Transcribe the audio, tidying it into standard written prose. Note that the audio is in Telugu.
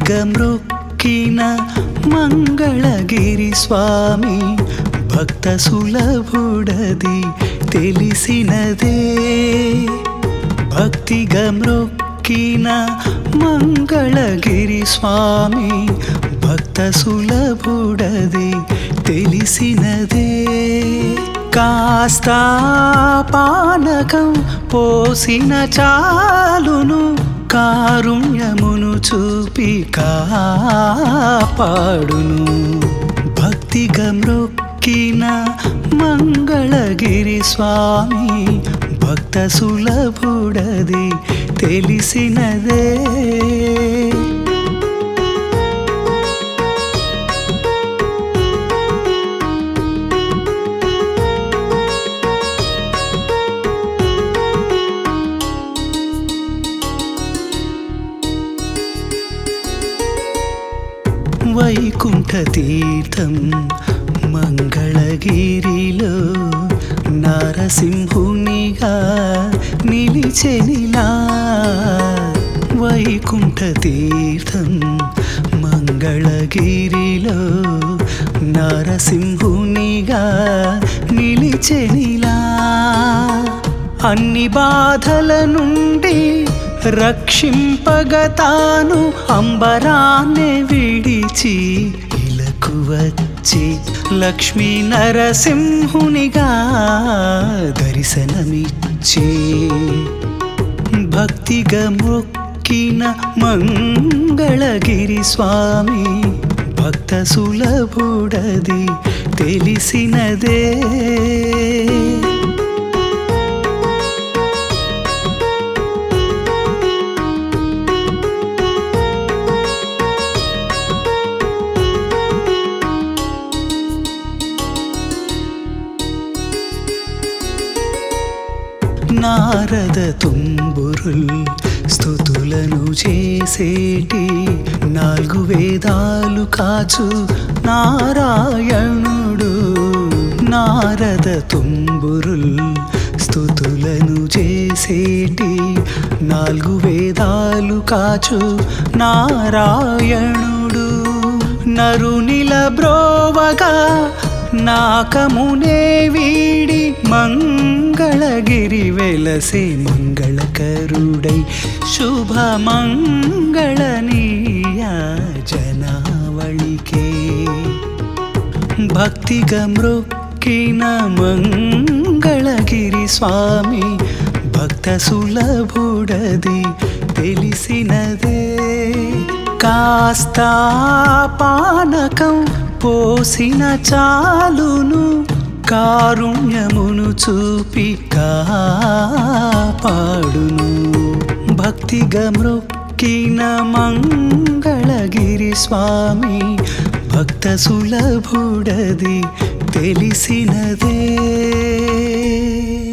భక్తిగా మ్రొక్కిన మంగళగిరి స్వామి భక్త సులభుడది తెలిసినదే. భక్తిగా మ్రొక్కిన మంగళగిరి స్వామి భక్త సులభుడది తెలిసినదే. కాస్త పానకం పోసిన చాలును కారుణ్యమును చూపి కాపాడును. భక్తిగా మ్రొక్కిన మంగళగిరి స్వామి భక్త సులభుడది తెలిసినదే. వైకుంఠ తీర్థం మంగళగిరిలో నారసింహునిగా నిలిచెనిలా. వైకుంఠ తీర్థం మంగళగిరిలో నారసింహునిగా నిలిచెనిలా. అన్ని బాధల నుండి రక్షింపగతాను అంబరాన్ని విడిచి ఇలకు వచ్చి లక్ష్మీ నరసింహునిగా దర్శనమిచ్చి. భక్తిగా మొక్కిన మంగళగిరి స్వామి భక్త సులభుడది తెలిసినదే. నారద తుంబురుల్ స్తుతులను చేసేటి 4 వేదాలు కాచు నారాయణుడు. నారద తుంబురుల్ స్తుతులను చేసేటి 4 వేదాలు కాచు నారాయణుడు. నరునిల బ్రోవగా నాకమునే వీడి మంగళగిరి వెలసే మంగళకరుడై శుభమంగళనీయ జనావళికే. భక్తిగా మ్రొక్కిన మంగళగిరి స్వామి భక్త సులభుడది తెలిసినదే. కాస్త పానకం పోసిన చాలును కారుణ్యమును చూపి కాపాడును. భక్తిగా మ్రొక్కిన మంగళగిరి స్వామి భక్త సులభుడది తెలిసినదే.